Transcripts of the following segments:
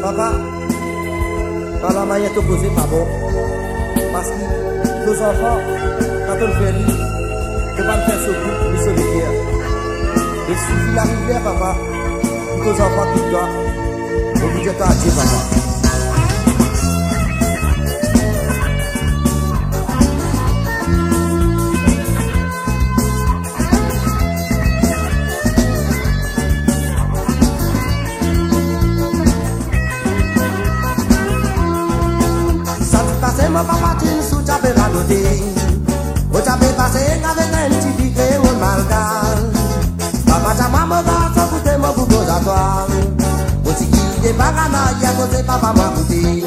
Papa, par la manière opposée, pas bon. Parce que nos enfants, quand on fait rire, ne pas faire ce coup, ni solitaire. Il suffit d'arriver, papa, pour nos enfants qui doivent, obligatoire à Dieu, papa. Mon papa tin sous ta péranodé, au tapé passé avec un petit piqué ou malgal. Papa ta maman va s'occuper mon boubou à toi. Au tiki des bagana, y'a côté papa m'a coupé.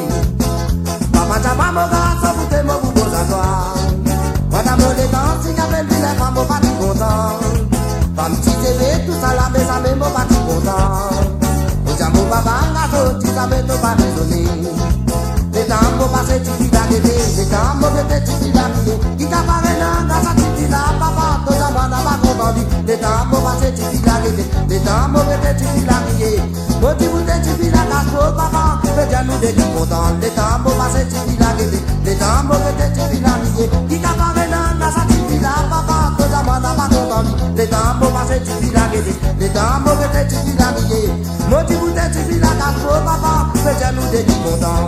Papa ta maman va s'occuper mon boubou à toi. Madame les dents, si j'appelle lui la femme, pas tout content. Femme petit TV, tout ça la maison, mais mon pas tout content. Au jamon papa, la sortie, ça met tout pas raisonner. Les temps pour passer tu dis la gueule, les temps pour que tu dis la gueule. Qui t'a parlé dans sa petite là, papa, tout ça va pas content. Les temps pour passer tu dis la gueule, les temps pour que tu dis la gueule. Quand tu voulais tu dis la casse pour papa, mais déjà nous des contents. Les temps pour passer tu dis la gueule, les temps pour que tu dis la gueule. Qui t'a parlé dans sa petite là, papa, tout ça va pas content. Les temps pour passer tu dis la gueule, les temps pour que tu dis la gueule. Quand tu voulais tu dis la casse pour papa, mais déjà nous des contents.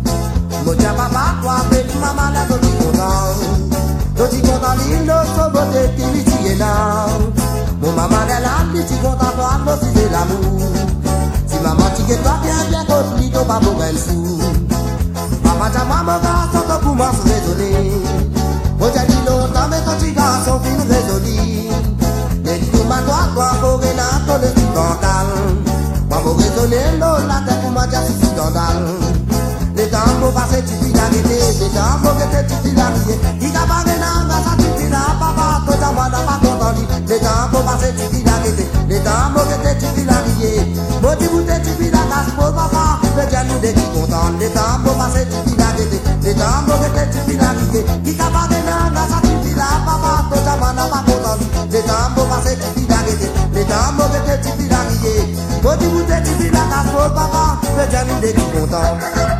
Moja papa, toi avec maman la toti content. Toti content l'île de sobote qui lui là. Mon maman est là, qui content toi, nous c'est l'amour. Si maman t'y est toi bien contre lui, t'as pas beau belle fou. Papa ta maman va s'en pour moi se raisonner. Moja dit longtemps mais quand tu vas son film résolu. Et tout ma toi, pour rien ton le tout cantal. Moi vous raisonner, l'eau la tête pour moi déjà si scandale. Les temps pour passer tu dis la gueule, les temps pour que tu dis la gueule. Il t'a pas rien à ça tu dis la papa, que t'as pas content. Les temps pour passer tu dis la gueule, les temps pour que tu dis la gueule. Moi tu voulais tu dis la casse pour papa, mais déjà nous des contents. Les temps pour passer tu dis la gueule, les temps pour que tu dis la gueule. Il t'a pas rien à ça tu dis la papa, que t'as pas content. Les temps pour passer tu dis la gueule, les temps pour que tu dis la gueule. Moi tu voulais tu dis la casse pour papa, mais déjà nous des contents.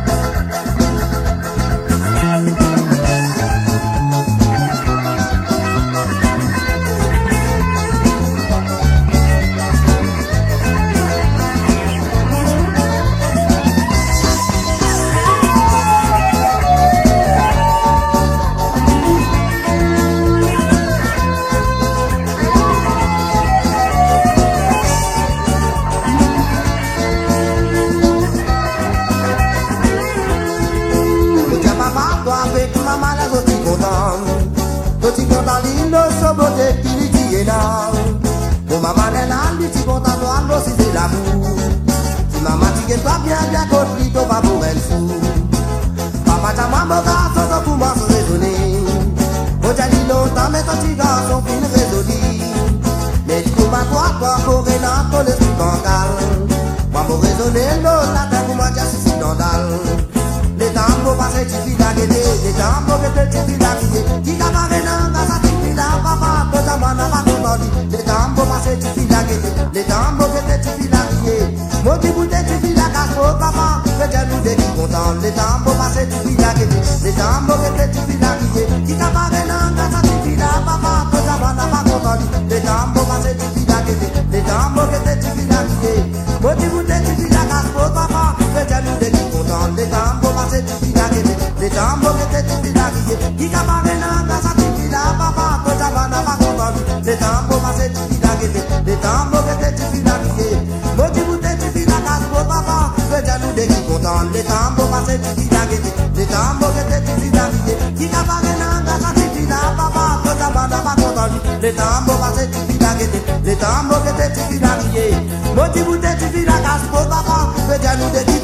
Toti content l'île de sobote qui lui est là. Mon maman est là, lui t'y content toi, nous c'est l'amour. Si maman t'y est pas bien contre lui, t'as pas beau elle fou. Papa ta maman va s'en pour moi se raisonner. Moi j'ai dit longtemps mais quand tu vas son film résolu. Mais du coup ma toi, pour rien ton le truc bancal. Moi pour raisonner, l'eau la tête pour moi j'ai si scandale. Les temps pour passer tu dis la gueule, les temps pour que tu dis la gueule. Qui t'a pas rien à ça tu dis la papa, que t'as pas content. Les temps pour passer tu dis la gueule, les temps pour que tu dis la gueule. Moi qui voulais tu dis la casse pour papa, que t'as nous des contents. Les temps pour passer tu dis la gueule, les temps pour que tu dis la gueule. Qui t'a pas rien à ça tu dis la papa, que t'as pas content. Les temps pour passer tu dis la gueule, les temps pour que tu dis la gueule. Moi qui voulais tu dis la casse pour papa, que t'as nous des contents. Les temps pour passer tu dis la gueule, les temps pour que tu dis la gueule. Qui t'a pas rien à ça tu dis la papa, que t'as pas content. Les temps pour passer tu dis la gueule, les temps pour que tu dis la gueule. Moi qui voulais tu dis la casse pour papa, que t'as nous des contents. Les temps pour passer tu dis la gueule, les temps pour que tu dis la gueule. Qui t'a pas rien à ça tu dis la papa, que t'as pas content. Les temps pour passer tu dis la gueule, les temps pour que tu dis la gueule. Moi qui voulais tu dis la casse pour papa, que t'as nous des